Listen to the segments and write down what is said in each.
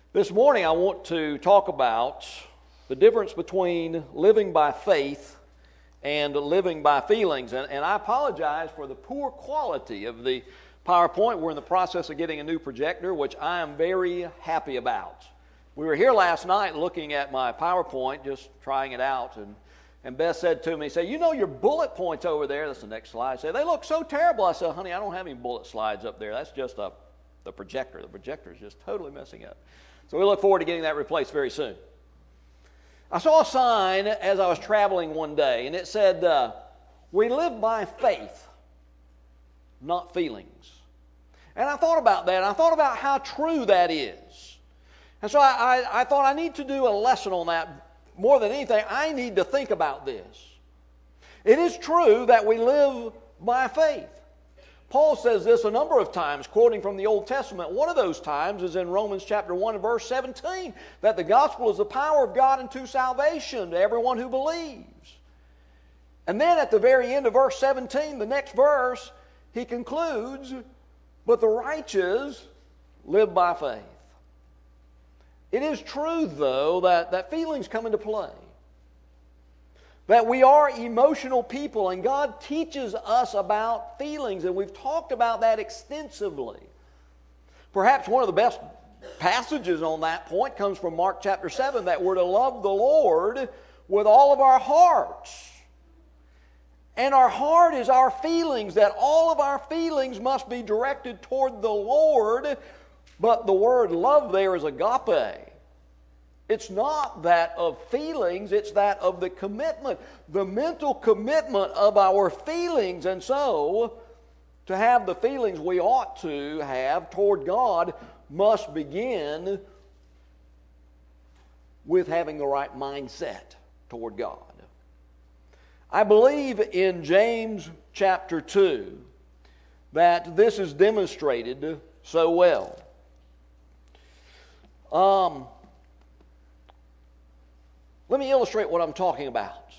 This morning I want to talk about the difference between living by faith and living by feelings. And I apologize for the poor quality of the PowerPoint. We're in the process of getting a new projector, which I am very happy about. We were here last night looking at my PowerPoint, just trying it out, and Beth said to me, you know your bullet points over there, that's the next slide, they look so terrible. I said, honey, I don't have any bullet slides up there. That's just the projector. The projector is just totally messing up. So we look forward to getting that replaced very soon. I saw a sign as I was traveling one day, and it said, we live by faith, not feelings. And I thought about that, and I thought about how true that is. And so I thought I need to do a lesson on that. More than anything, I need to think about this. It is true that we live by faith. Paul says this a number of times, quoting from the Old Testament. One of those times is in Romans chapter 1 and verse 17, that the gospel is the power of God unto salvation to everyone who believes. And then at the very end of verse 17, the next verse, he concludes, but the righteous live by faith. It is true, though, that feelings come into play. That we are emotional people, and God teaches us about feelings, and we've talked about that extensively. Perhaps one of the best passages on that point comes from Mark chapter 7, that we're to love the Lord with all of our hearts. And our heart is our feelings, that all of our feelings must be directed toward the Lord, but the word love there is agape. It's not that of feelings, it's that of the commitment, the mental commitment of our feelings. And so, to have the feelings we ought to have toward God must begin with having the right mindset toward God. I believe in James chapter 2 that this is demonstrated so well. Let me illustrate what I'm talking about.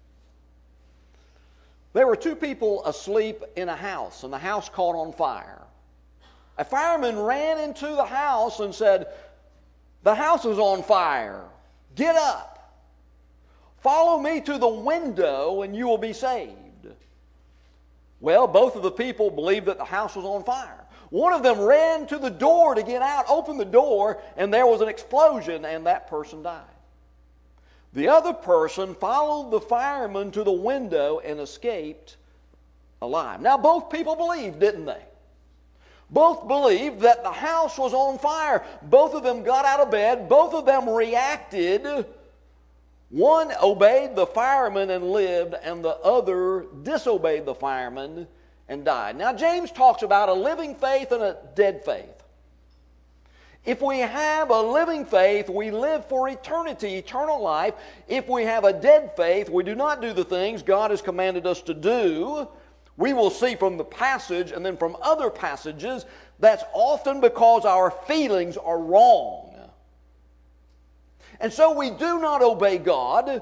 There were two people asleep in a house, and the house caught on fire. A fireman ran into the house and said, the house is on fire. Get up. Follow me to the window and you will be saved. Well, both of the people believed that the house was on fire. One of them ran to the door to get out, opened the door, and there was an explosion, and that person died. The other person followed the fireman to the window and escaped alive. Now, both people believed, didn't they? Both believed that the house was on fire. Both of them got out of bed. Both of them reacted. One obeyed the fireman and lived, and the other disobeyed the fireman and died. Now, James talks about a living faith and a dead faith. If we have a living faith, we live for eternity, eternal life. If we have a dead faith, we do not do the things God has commanded us to do. We will see from the passage and then from other passages that's often because our feelings are wrong. And so we do not obey God,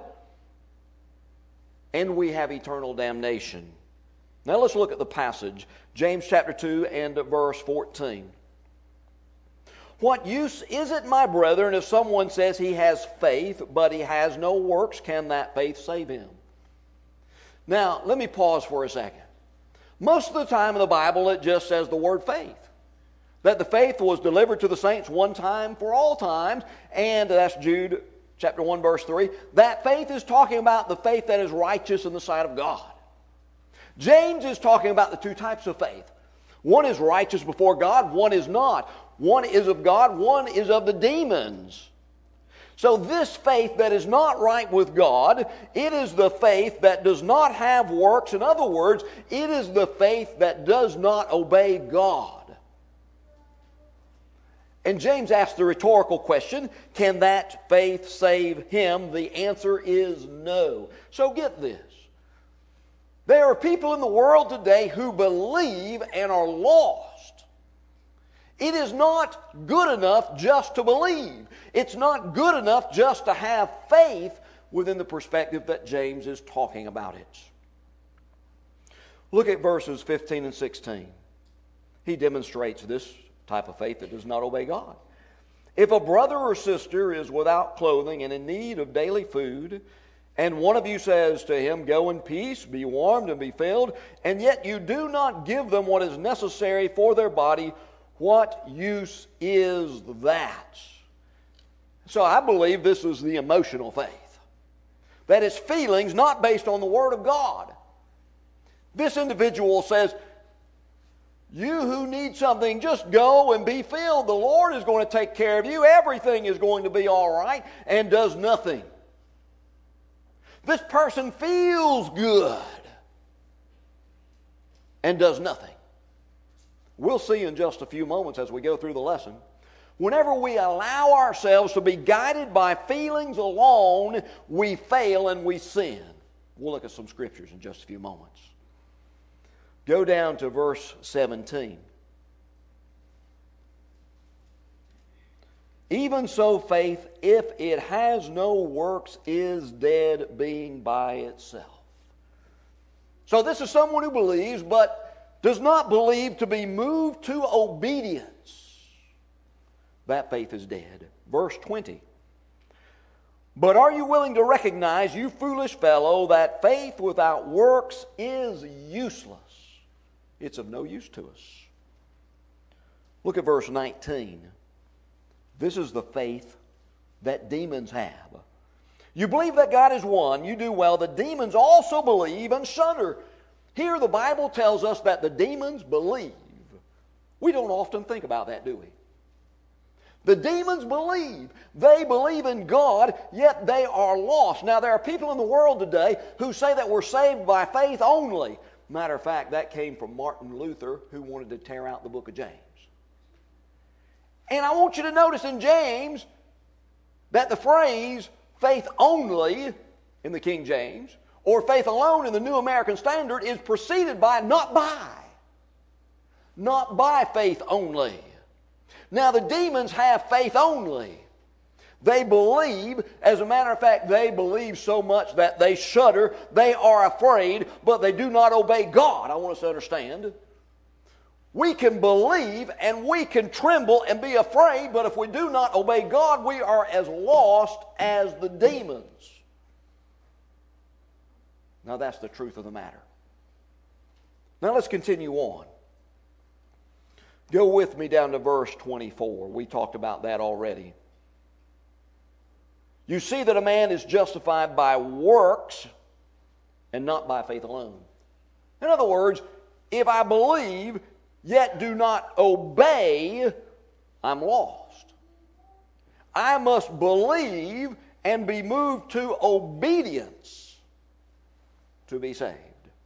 and we have eternal damnation. Now let's look at the passage, James chapter 2 and verse 14. What use is it, my brethren, if someone says he has faith, but he has no works? Can that faith save him? Now, let me pause for a second. Most of the time in the Bible, it just says the word faith. That the faith was delivered to the saints one time for all times, and that's Jude chapter 1, verse 3. That faith is talking about the faith that is righteous in the sight of God. James is talking about the two types of faith. One is righteous before God, one is not. One is of God, one is of the demons. So this faith that is not right with God, it is the faith that does not have works. In other words, it is the faith that does not obey God. And James asks the rhetorical question, can that faith save him? The answer is no. So get this. There are people in the world today who believe and are lost. It is not good enough just to believe. It's not good enough just to have faith within the perspective that James is talking about it. Look at verses 15 and 16. He demonstrates this type of faith that does not obey God. If a brother or sister is without clothing and in need of daily food, and one of you says to him, go in peace, be warmed and be filled, and yet you do not give them what is necessary for their body, what use is that? So I believe this is the emotional faith. That is feelings not based on the Word of God. This individual says, you who need something, just go and be filled. The Lord is going to take care of you. Everything is going to be all right, and does nothing. This person feels good and does nothing. We'll see in just a few moments as we go through the lesson. Whenever we allow ourselves to be guided by feelings alone, we fail and we sin. We'll look at some scriptures in just a few moments. Go down to verse 17. Even so, faith, if it has no works, is dead, being by itself. So this is someone who believes, but does not believe to be moved to obedience. That faith is dead. Verse 20. But are you willing to recognize, you foolish fellow, that faith without works is useless? It's of no use to us. Look at verse 19. This is the faith that demons have. You believe that God is one. You do well. The demons also believe and shudder. Here the Bible tells us that the demons believe. We don't often think about that, do we? The demons believe. They believe in God, yet they are lost. Now, there are people in the world today who say that we're saved by faith only. Matter of fact, that came from Martin Luther, who wanted to tear out the book of James. And I want you to notice in James that the phrase faith only in the King James or faith alone in the New American Standard is preceded by not by faith only. Now the demons have faith only. They believe, as a matter of fact, they believe so much that they shudder, they are afraid, but they do not obey God. I want us to understand. We can believe and we can tremble and be afraid, but if we do not obey God, we are as lost as the demons. Now that's the truth of the matter. Now let's continue on. Go with me down to verse 24. We talked about that already. You see that a man is justified by works and not by faith alone. In other words, if I believe yet do not obey, I'm lost. I must believe and be moved to obedience to be saved.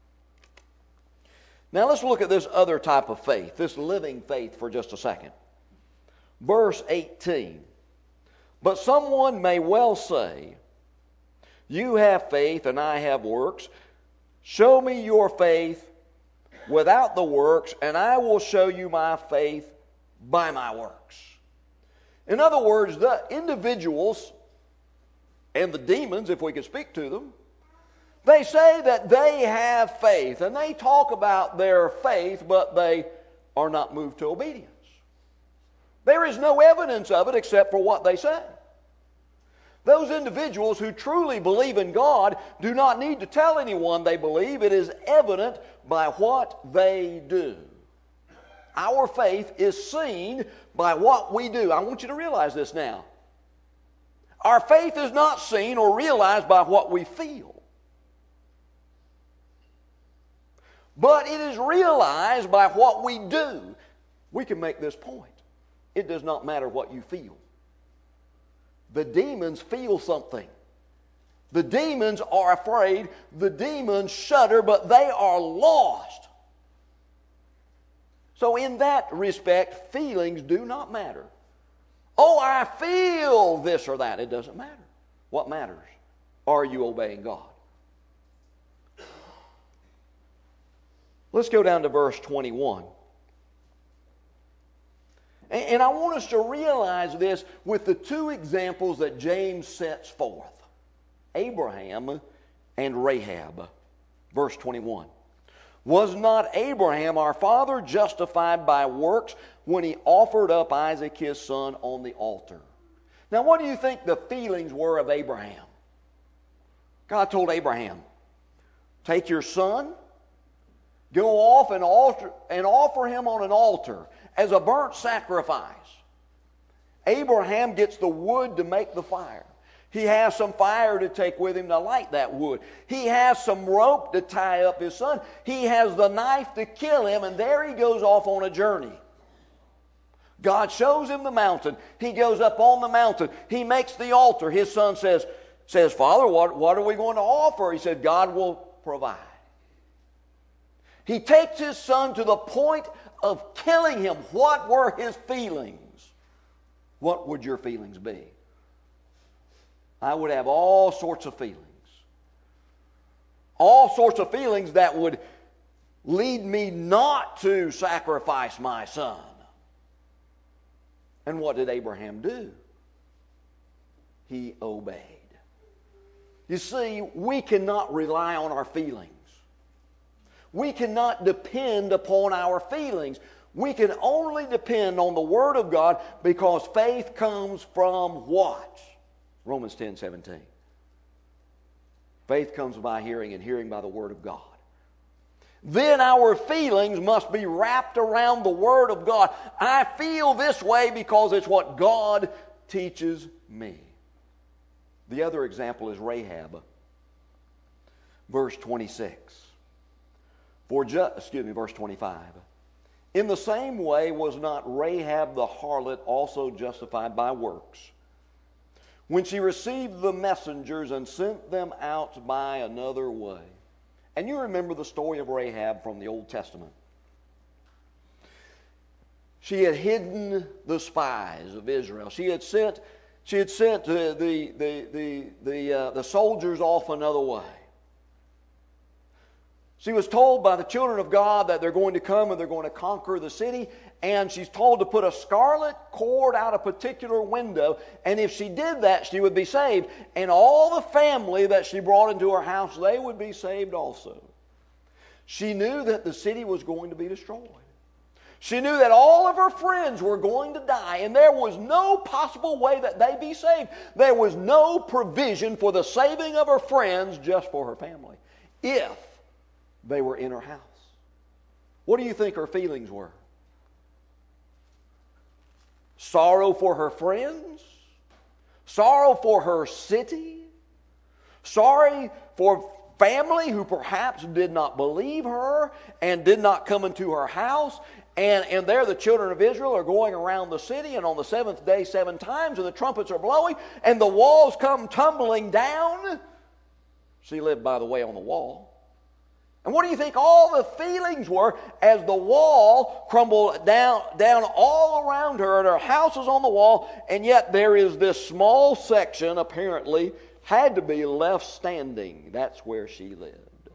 Now let's look at this other type of faith, this living faith, for just a second. Verse 18. But someone may well say, you have faith and I have works. Show me your faith without the works, and I will show you my faith by my works. In other words, the individuals and the demons, if we could speak to them, they say that they have faith, and they talk about their faith, but they are not moved to obedience. There is no evidence of it except for what they say. Those individuals who truly believe in God do not need to tell anyone they believe. It is evident by what they do. Our faith is seen by what we do. I want you to realize this now. Our faith is not seen or realized by what we feel. But it is realized by what we do. We can make this point. It does not matter what you feel. The demons feel something. The demons are afraid. The demons shudder, but they are lost. So in that respect, feelings do not matter. Oh, I feel this or that. It doesn't matter. What matters? Are you obeying God? Let's go down to verse 21. And I want us to realize this with the two examples that James sets forth. Abraham and Rahab. Verse 21. Was not Abraham our father justified by works when he offered up Isaac his son on the altar? Now, what do you think the feelings were of Abraham? God told Abraham, take your son, go off and offer him on an altar as a burnt sacrifice. Abraham gets the wood to make the fire. He has some fire to take with him to light that wood. He has some rope to tie up his son. He has the knife to kill him, and there he goes off on a journey. God shows him the mountain. He goes up on the mountain. He makes the altar. His son says, Father, what are we going to offer? He said, God will provide. He takes his son to the point of killing him. What were his feelings? What would your feelings be? I would have all sorts of feelings. All sorts of feelings that would lead me not to sacrifice my son. And what did Abraham do? He obeyed. You see, we cannot rely on our feelings. We cannot depend upon our feelings. We can only depend on the Word of God because faith comes from what? Romans 10:17. Faith comes by hearing, and hearing by the Word of God. Then our feelings must be wrapped around the Word of God. I feel this way because it's what God teaches me. The other example is Rahab. Verse 26. Verse 25. In the same way was not Rahab the harlot also justified by works, when she received the messengers and sent them out by another way? And you remember the story of Rahab from the Old Testament. She had hidden the spies of Israel. She had sent the soldiers off another way. She was told by the children of God that they're going to come and they're going to conquer the city. And she's told to put a scarlet cord out a particular window. And if she did that, she would be saved. And all the family that she brought into her house, they would be saved also. She knew that the city was going to be destroyed. She knew that all of her friends were going to die. And there was no possible way that they be saved. There was no provision for the saving of her friends just for her family, if they were in her house. What do you think her feelings were? Sorrow for her friends? Sorrow for her city? Sorry for family who perhaps did not believe her and did not come into her house? And there the children of Israel are going around the city, and on the seventh day 7 times, and the trumpets are blowing, and the walls come tumbling down. She lived, by the way, on the wall. And what do you think all the feelings were as the wall crumbled down all around her, and her house is on the wall, and yet there is this small section apparently had to be left standing. That's where she lived.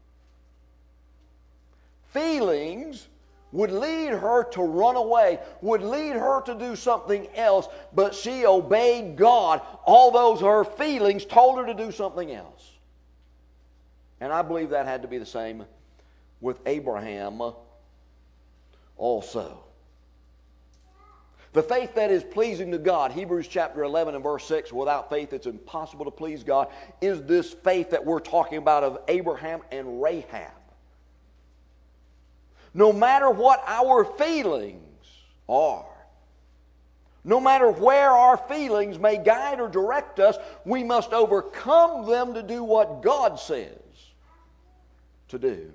Feelings would lead her to run away, would lead her to do something else, but she obeyed God, although her feelings told her to do something else. And I believe that had to be the same with Abraham also. The faith that is pleasing to God, Hebrews chapter 11 and verse 6, without faith it's impossible to please God, is this faith that we're talking about of Abraham and Rahab. No matter what our feelings are, no matter where our feelings may guide or direct us, we must overcome them to do what God says to do.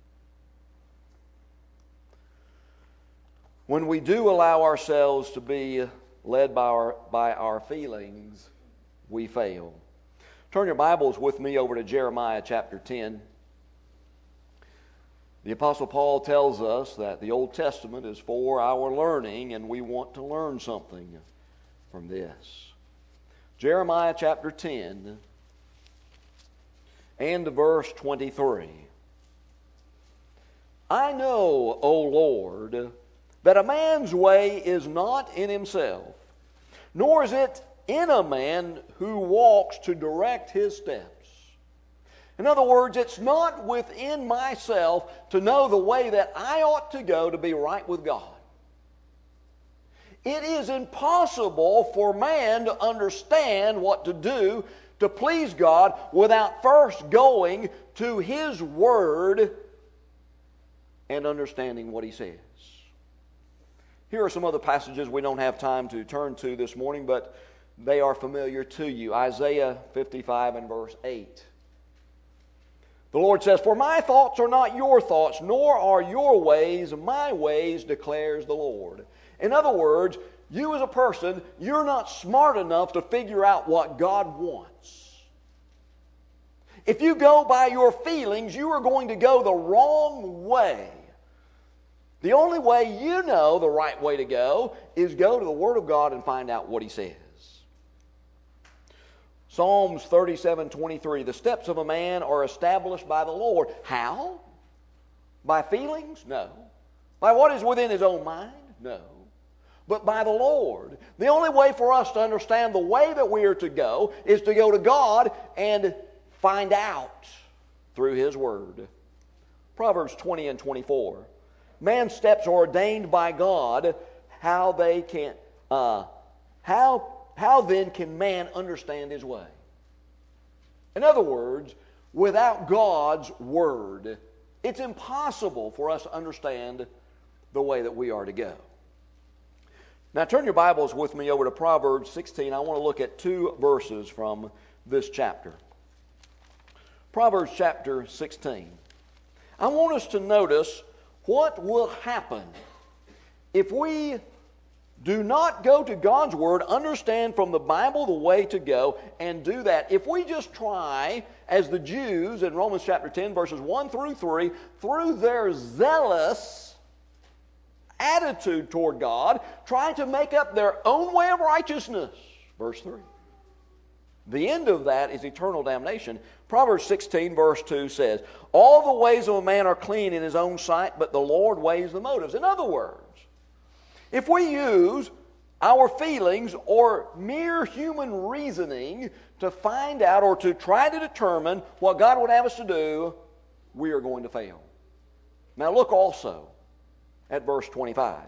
When we do allow ourselves to be led by our feelings, we fail. Turn your Bibles with me over to Jeremiah chapter 10. The Apostle Paul tells us that the Old Testament is for our learning, and we want to learn something from this. Jeremiah chapter 10 and verse 23. I know, O Lord, that a man's way is not in himself, nor is it in a man who walks to direct his steps. In other words, it's not within myself to know the way that I ought to go to be right with God. It is impossible for man to understand what to do to please God without first going to His Word and understanding what He says. Here are some other passages we don't have time to turn to this morning, but they are familiar to you. Isaiah 55 and verse 8. The Lord says, "For my thoughts are not your thoughts, nor are your ways my ways, declares the Lord." In other words, you as a person, you're not smart enough to figure out what God wants. If you go by your feelings, you are going to go the wrong way. The only way you know the right way to go is go to the Word of God and find out what He says. Psalms 37:23, "The steps of a man are established by the Lord." How? By feelings? No. By what is within his own mind? No. But by the Lord. The only way for us to understand the way that we are to go is to go to God and find out through His Word. Proverbs 20 and 24. "Man's steps are ordained by God. How then can man understand his way?" In other words, without God's Word, it's impossible for us to understand the way that we are to go. Now turn your Bibles with me over to Proverbs 16. I want to look at two verses from this chapter. Proverbs chapter 16. I want us to notice what will happen if we do not go to God's Word, understand from the Bible the way to go, and do that. If we just try, as the Jews in Romans chapter 10, verses 1 through 3, through their zealous attitude toward God, trying to make up their own way of righteousness. Verse 3. The end of that is eternal damnation. Proverbs 16, verse 2 says, "All the ways of a man are clean in his own sight, but the Lord weighs the motives." In other words, if we use our feelings or mere human reasoning to find out or to try to determine what God would have us to do, we are going to fail. Now look also at verse 25.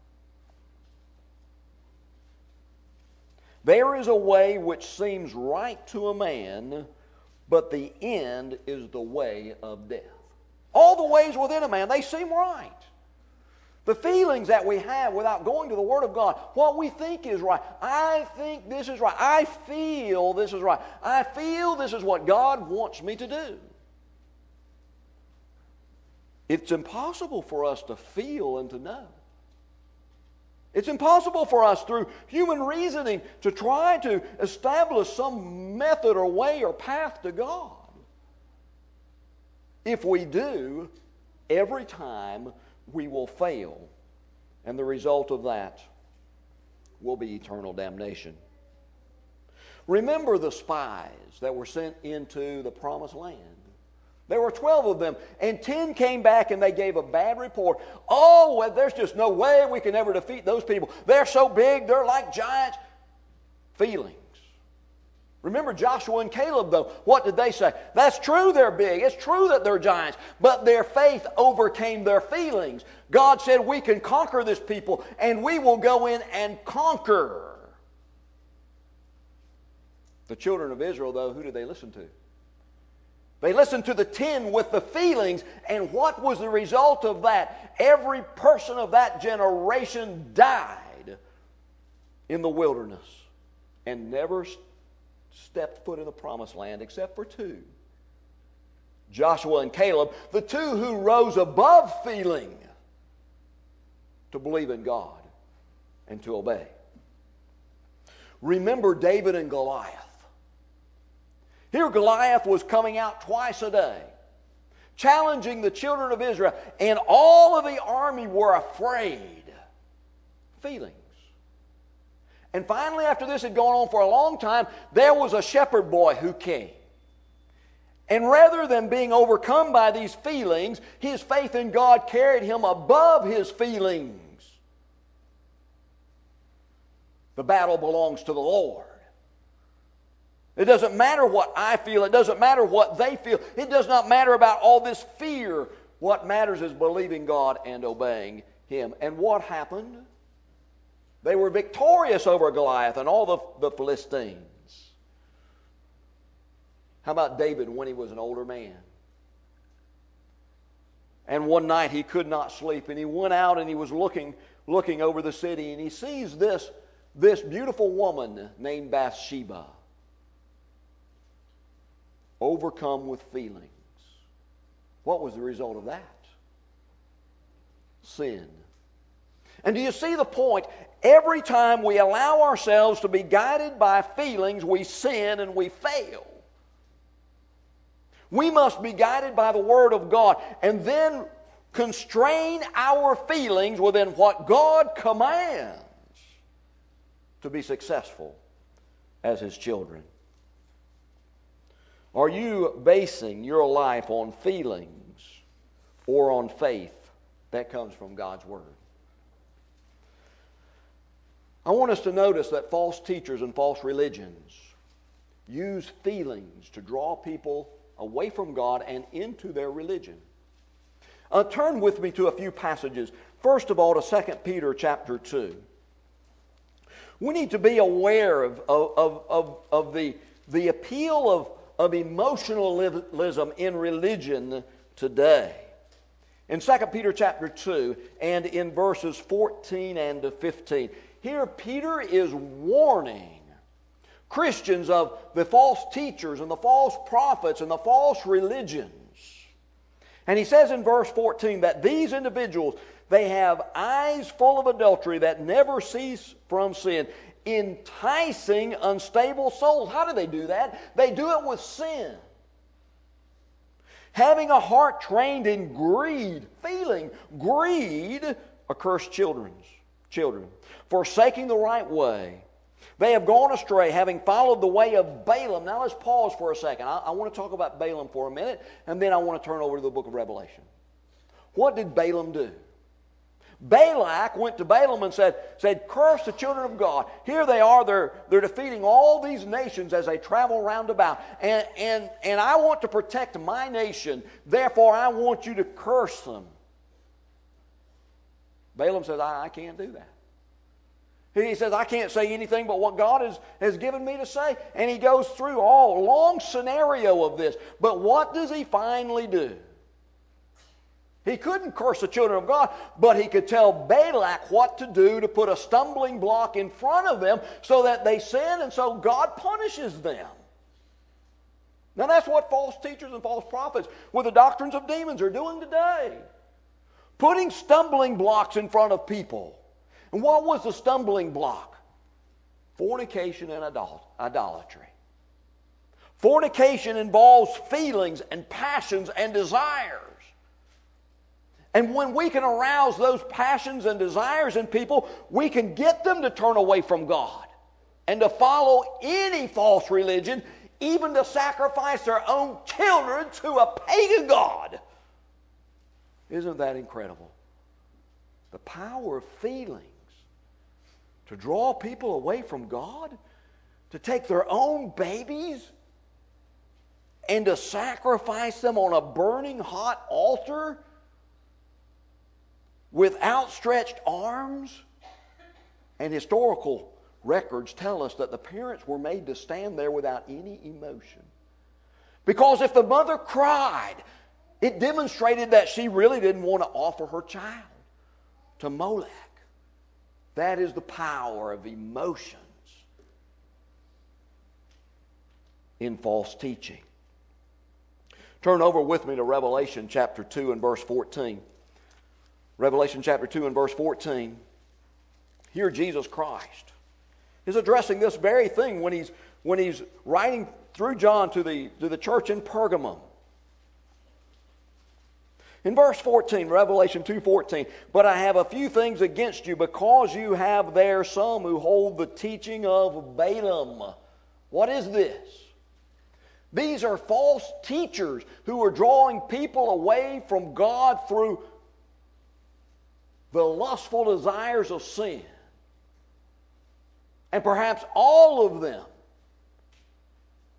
"There is a way which seems right to a man, but the end is the way of death." All the ways within a man, they seem right. The feelings that we have without going to the Word of God, what we think is right. I think this is right. I feel this is right. I feel this is what God wants me to do. It's impossible for us to feel and to know. It's impossible for us through human reasoning to try to establish some method or way or path to God. If we do, every time we will fail, and the result of that will be eternal damnation. Remember the spies that were sent into the promised land. There were 12 of them, and 10 came back and they gave a bad report. "Oh, well, there's just no way we can ever defeat those people. They're so big, they're like giants." Feelings. Remember Joshua and Caleb, though. What did they say? That's true they're big. It's true that they're giants. But their faith overcame their feelings. God said, we can conquer this people, and we will go in and conquer. The children of Israel, though, who did they listen to? They listened to the 10 with the feelings, and what was the result of that? Every person of that generation died in the wilderness and never stepped foot in the promised land except for 2. Joshua and Caleb, the 2 who rose above feeling to believe in God and to obey. Remember David and Goliath. Here Goliath was coming out twice a day, challenging the children of Israel, and all of the army were afraid. Feelings. And finally, after this had gone on for a long time, there was a shepherd boy who came. And rather than being overcome by these feelings, his faith in God carried him above his feelings. The battle belongs to the Lord. It doesn't matter what I feel. It doesn't matter what they feel. It does not matter about all this fear. What matters is believing God and obeying Him. And what happened? They were victorious over Goliath and all the Philistines. How about David when he was an older man? And one night he could not sleep, and he went out and he was looking over the city, and he sees this beautiful woman named Bathsheba, overcome with feelings. What was the result of that? Sin. And do you see the point? Every time we allow ourselves to be guided by feelings, we sin and we fail. We must be guided by the Word of God and then constrain our feelings within what God commands to be successful as His children. Are you basing your life on feelings or on faith that comes from God's Word? I want us to notice that false teachers and false religions use feelings to draw people away from God and into their religion. Turn with me to a few passages. First of all, to 2 Peter chapter 2. We need to be aware of the appeal of emotionalism in religion today. In 2 Peter chapter 2 and in verses 14 and 15, here Peter is warning Christians of the false teachers and the false prophets and the false religions. And he says in verse 14 that these individuals, they have eyes full of adultery that never cease from sin, enticing unstable souls. How do they do that? They do it with sin. Having a heart trained in greed, feeling greed, accursed children, forsaking the right way. They have gone astray, having followed the way of Balaam. Now let's pause for a second. I want to talk about Balaam for a minute, and then I want to turn over to the book of Revelation. What did Balaam do? Balak went to Balaam and said, curse the children of God. Here they are, they're defeating all these nations as they travel round about. And I want to protect my nation, therefore I want you to curse them. Balaam says, I can't do that. He says, I can't say anything but what God has given me to say. And he goes through a long scenario of this. But what does he finally do? He couldn't curse the children of God, but he could tell Balak what to do to put a stumbling block in front of them so that they sin and so God punishes them. Now that's what false teachers and false prophets with the doctrines of demons are doing today. Putting stumbling blocks in front of people. And what was the stumbling block? Fornication and idolatry. Fornication involves feelings and passions and desires. And when we can arouse those passions and desires in people, we can get them to turn away from God and to follow any false religion, even to sacrifice their own children to a pagan god. Isn't that incredible? The power of feelings to draw people away from God, to take their own babies and to sacrifice them on a burning hot altar with outstretched arms. And historical records tell us that the parents were made to stand there without any emotion. Because if the mother cried, it demonstrated that she really didn't want to offer her child to Molech. That is the power of emotions in false teaching. Turn over with me to Revelation chapter 2 and verse 14. Revelation chapter 2 and verse 14. Here Jesus Christ is addressing this very thing when he's writing through John to the church in Pergamum. In verse 14, Revelation 2:14, but I have a few things against you, because you have there some who hold the teaching of Balaam. What is this? These are false teachers who are drawing people away from God through the lustful desires of sin. And perhaps all of them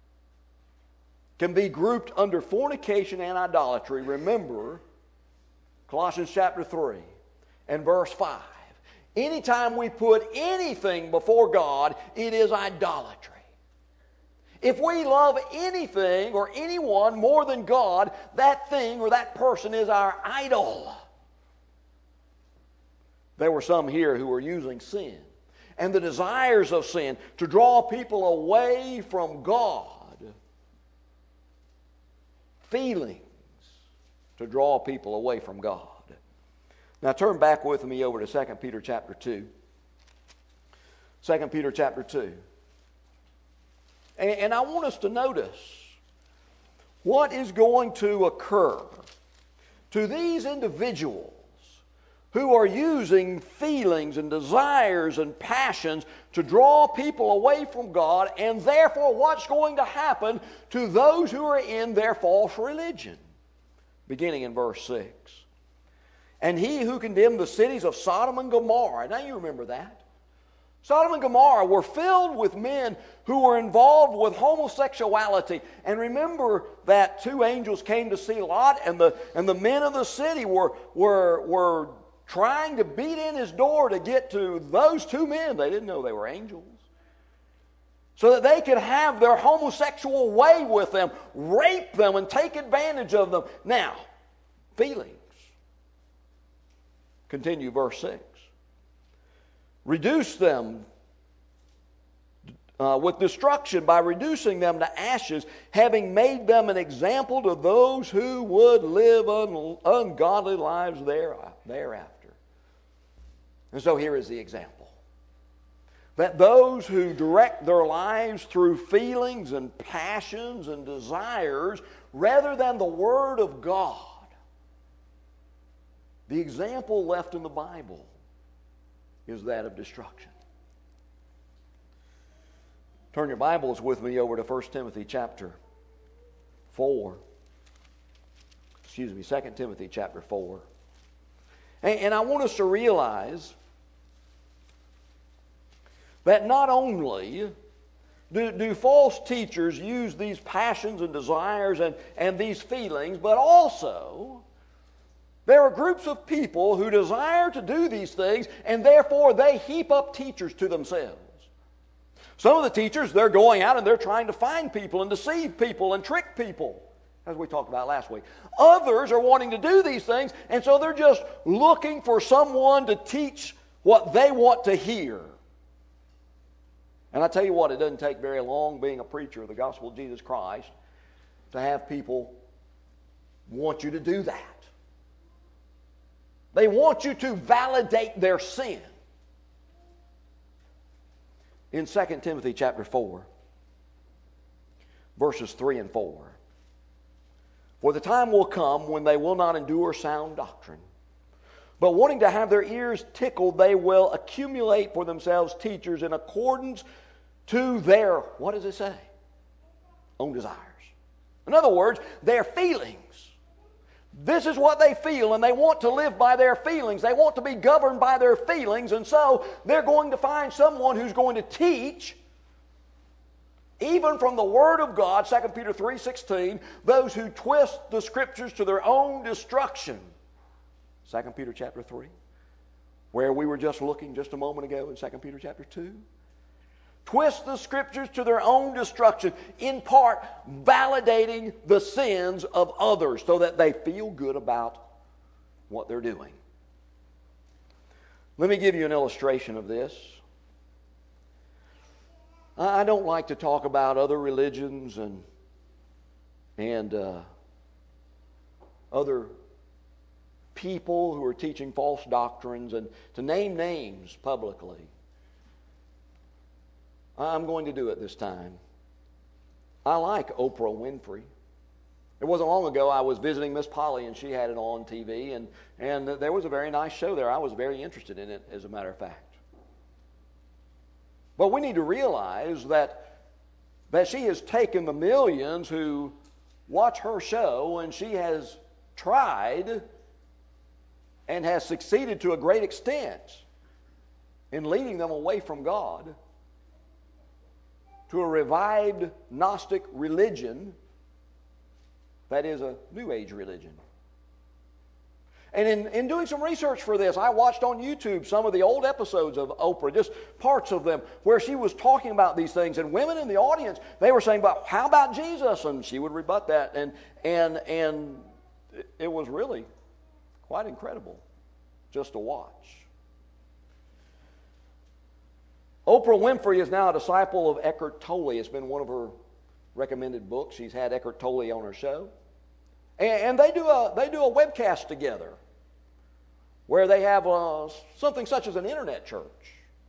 can be grouped under fornication and idolatry. Remember Colossians chapter 3 and verse 5. Anytime we put anything before God, it is idolatry. If we love anything or anyone more than God, that thing or that person is our idol. There were some here who were using sin and the desires of sin to draw people away from God. Feelings to draw people away from God. Now turn back with me over to 2 Peter chapter 2. 2 Peter chapter 2. And I want us to notice what is going to occur to these individuals who are using feelings and desires and passions to draw people away from God, and therefore what's going to happen to those who are in their false religion. Beginning in verse 6. And he who condemned the cities of Sodom and Gomorrah. Now you remember that. Sodom and Gomorrah were filled with men who were involved with homosexuality. And remember that two angels came to see Lot, and the men of the city were trying to beat in his door to get to those two men. They didn't know they were angels. So that they could have their homosexual way with them, rape them, and take advantage of them. Now, feelings. Continue verse 6. Reduce them with destruction by reducing them to ashes, having made them an example to those who would live ungodly lives thereafter. And so here is the example. That those who direct their lives through feelings and passions and desires rather than the Word of God, the example left in the Bible is that of destruction. Turn your Bibles with me over to 1 Timothy chapter 4. 2 Timothy chapter 4. And I want us to realize that not only do false teachers use these passions and desires and these feelings, but also there are groups of people who desire to do these things, and therefore they heap up teachers to themselves. Some of the teachers, they're going out and they're trying to find people and deceive people and trick people, as we talked about last week. Others are wanting to do these things, and so they're just looking for someone to teach what they want to hear. And I tell you what, it doesn't take very long, being a preacher of the gospel of Jesus Christ, to have people want you to do that. They want you to validate their sin. In 2 Timothy chapter 4, verses 3 and 4. For the time will come when they will not endure sound doctrine, but wanting to have their ears tickled, they will accumulate for themselves teachers in accordance to their, what does it say? Own desires. In other words, their feelings. This is what they feel, and they want to live by their feelings. They want to be governed by their feelings, and so they're going to find someone who's going to teach, even from the Word of God, 2 Peter 3:16, those who twist the Scriptures to their own destruction. 2 Peter chapter 3, where we were just looking just a moment ago in 2 Peter chapter 2. Twist the Scriptures to their own destruction, in part validating the sins of others so that they feel good about what they're doing. Let me give you an illustration of this. I don't like to talk about other religions and other people who are teaching false doctrines and to name names publicly. I'm going to do it this time. I like Oprah Winfrey. It wasn't long ago I was visiting Miss Polly and she had it on TV and there was a very nice show there. I was very interested in it, as a matter of fact. But we need to realize that she has taken the millions who watch her show, and she has tried and has succeeded to a great extent in leading them away from God to a revived Gnostic religion that is a New Age religion. And in doing some research for this, I watched on YouTube some of the old episodes of Oprah, just parts of them, where she was talking about these things. And women in the audience, they were saying, "But how about Jesus?" And she would rebut that. And it was really quite incredible just to watch. Oprah Winfrey is now a disciple of Eckhart Tolle. It's been one of her recommended books. She's had Eckhart Tolle on her show. And they do a webcast together where they have something such as an internet church.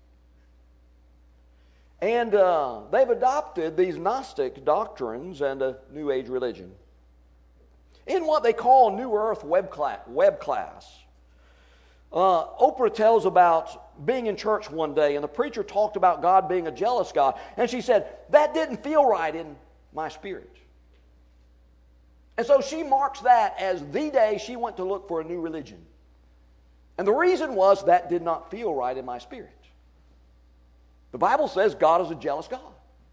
And they've adopted these Gnostic doctrines and a New Age religion in what they call New Earth web class. Oprah tells about being in church one day, and the preacher talked about God being a jealous God. And she said, "That didn't feel right in my spirit." And so she marks that as the day she went to look for a new religion. And the reason was, that did not feel right in my spirit. The Bible says God is a jealous God.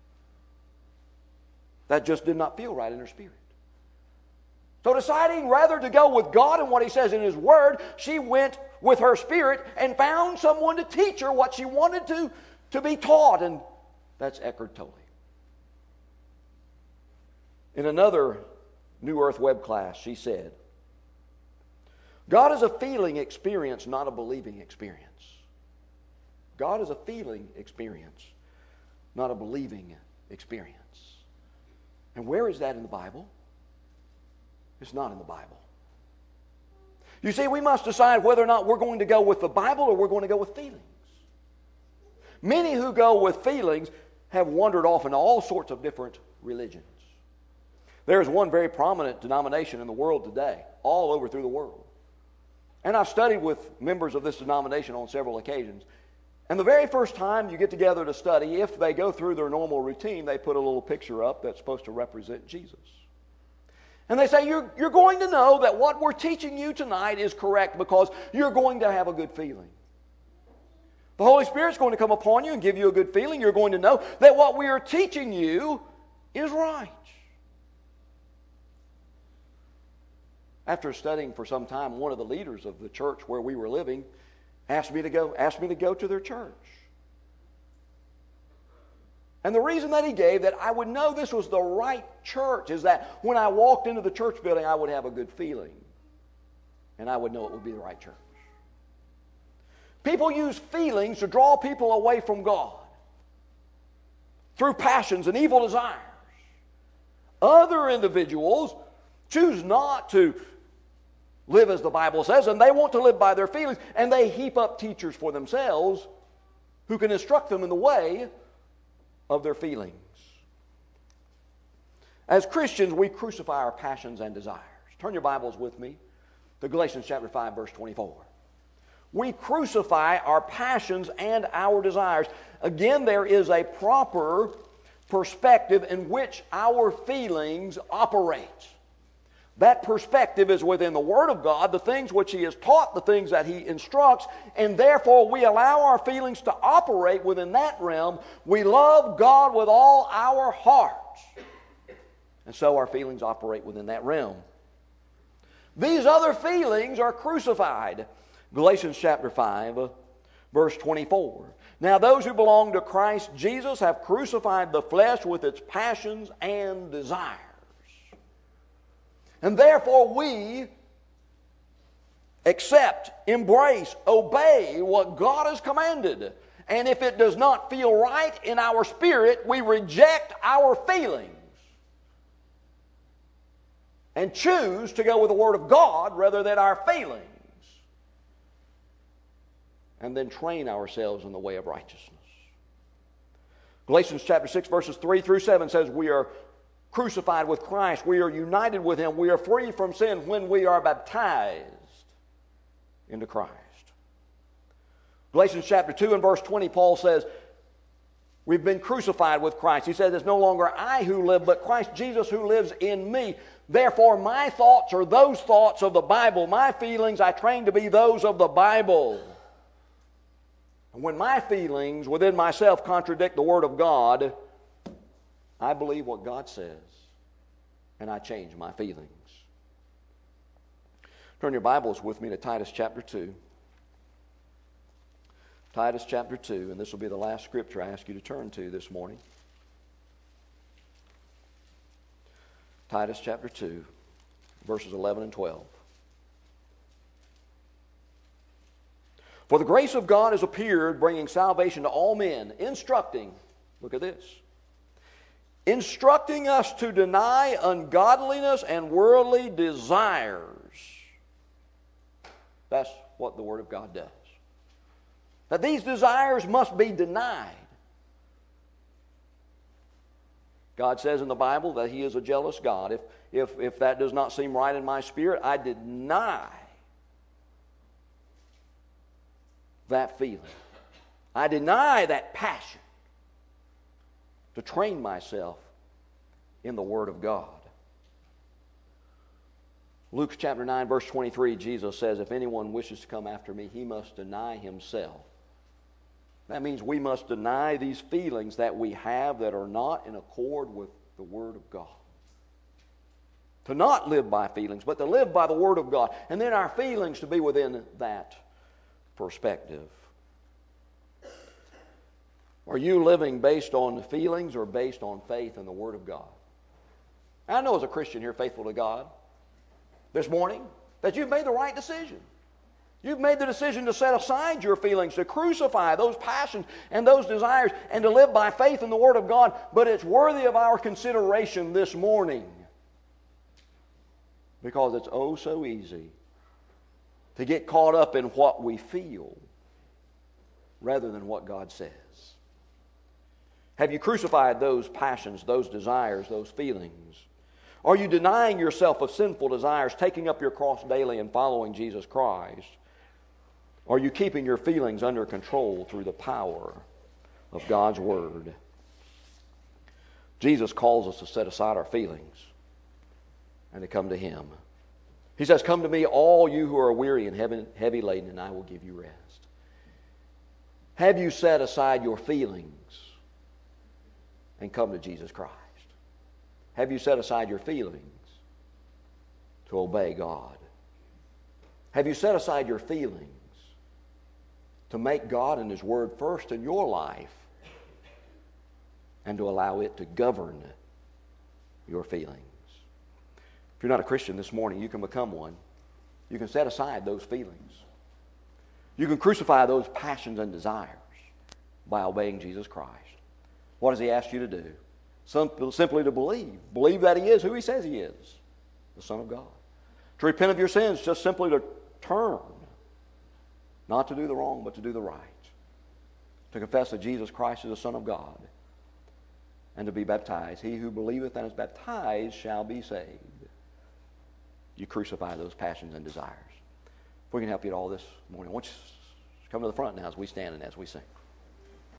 That just did not feel right in her spirit. So deciding rather to go with God and what He says in His Word, she went with her spirit and found someone to teach her what she wanted to be taught. And that's Eckhart Tolle. In another New Earth web class, she said, "God is a feeling experience, not a believing experience." God is a feeling experience, not a believing experience. And where is that in the Bible? It's not in the Bible. You see, we must decide whether or not we're going to go with the Bible or we're going to go with feelings. Many who go with feelings have wandered off into all sorts of different religions. There is one very prominent denomination in the world today, all over through the world. And I've studied with members of this denomination on several occasions. And the very first time you get together to study, if they go through their normal routine, they put a little picture up that's supposed to represent Jesus. And they say, you're going to know that what we're teaching you tonight is correct because you're going to have a good feeling. The Holy Spirit's going to come upon you and give you a good feeling. You're going to know that what we are teaching you is right. After studying for some time, one of the leaders of the church where we were living asked me to go to their church. And the reason that he gave that I would know this was the right church is that when I walked into the church building, I would have a good feeling. And I would know it would be the right church. People use feelings to draw people away from God through passions and evil desires. Other individuals choose not to live as the Bible says, and they want to live by their feelings, and they heap up teachers for themselves who can instruct them in the way of their feelings. As Christians, we crucify our passions and desires. Turn your Bibles with me to Galatians chapter 5, verse 24. We crucify our passions and our desires. Again, there is a proper perspective in which our feelings operate. That perspective is within the Word of God, the things which He has taught, the things that He instructs, and therefore we allow our feelings to operate within that realm. We love God with all our hearts, and so our feelings operate within that realm. These other feelings are crucified. Galatians chapter 5, verse 24. Now those who belong to Christ Jesus have crucified the flesh with its passions and desires. And therefore we accept, embrace, obey what God has commanded. And if it does not feel right in our spirit, we reject our feelings and choose to go with the Word of God rather than our feelings. And then train ourselves in the way of righteousness. Galatians chapter 6, verses 3 through 7 says we are crucified with Christ. We are united with Him. We are free from sin when we are baptized into Christ. Galatians chapter 2 and verse 20, Paul says, we've been crucified with Christ. He says, it's no longer I who live, but Christ Jesus who lives in me. Therefore, my thoughts are those thoughts of the Bible. My feelings I train to be those of the Bible. And when my feelings within myself contradict the Word of God, I believe what God says, and I change my feelings. Turn your Bibles with me to Titus chapter 2. Titus chapter 2, and this will be the last scripture I ask you to turn to this morning. Titus chapter 2, verses 11 and 12. For the grace of God has appeared, bringing salvation to all men, instructing, look at this, instructing us to deny ungodliness and worldly desires. That's what the Word of God does. That these desires must be denied. God says in the Bible that He is a jealous God. If that does not seem right in my spirit, I deny that feeling. I deny that passion to train myself in the Word of God. Luke chapter 9, verse 23, Jesus says, if anyone wishes to come after me, he must deny himself. That means we must deny these feelings that we have that are not in accord with the Word of God. To not live by feelings, but to live by the Word of God. And then our feelings to be within that perspective. Are you living based on feelings or based on faith in the Word of God? I know as a Christian here, faithful to God, this morning, that you've made the right decision. You've made the decision to set aside your feelings, to crucify those passions and those desires, and to live by faith in the Word of God. But it's worthy of our consideration this morning, because it's oh so easy to get caught up in what we feel rather than what God says. Have you crucified those passions, those desires, those feelings? Are you denying yourself of sinful desires, taking up your cross daily and following Jesus Christ? Are you keeping your feelings under control through the power of God's Word? Jesus calls us to set aside our feelings and to come to Him. He says, come to me, all you who are weary and heavy laden, and I will give you rest. Have you set aside your feelings and come to Jesus Christ? Have you set aside your feelings to obey God? Have you set aside your feelings to make God and His Word first in your life and to allow it to govern your feelings? If you're not a Christian this morning, you can become one. You can set aside those feelings. You can crucify those passions and desires by obeying Jesus Christ. What does He ask you to do? Simply to believe. Believe that He is who He says He is, the Son of God. To repent of your sins, just simply to turn. Not to do the wrong, but to do the right. To confess that Jesus Christ is the Son of God. And to be baptized. He who believeth and is baptized shall be saved. You crucify those passions and desires. If we can help you at all this morning, I want you to come to the front now as we stand and as we sing.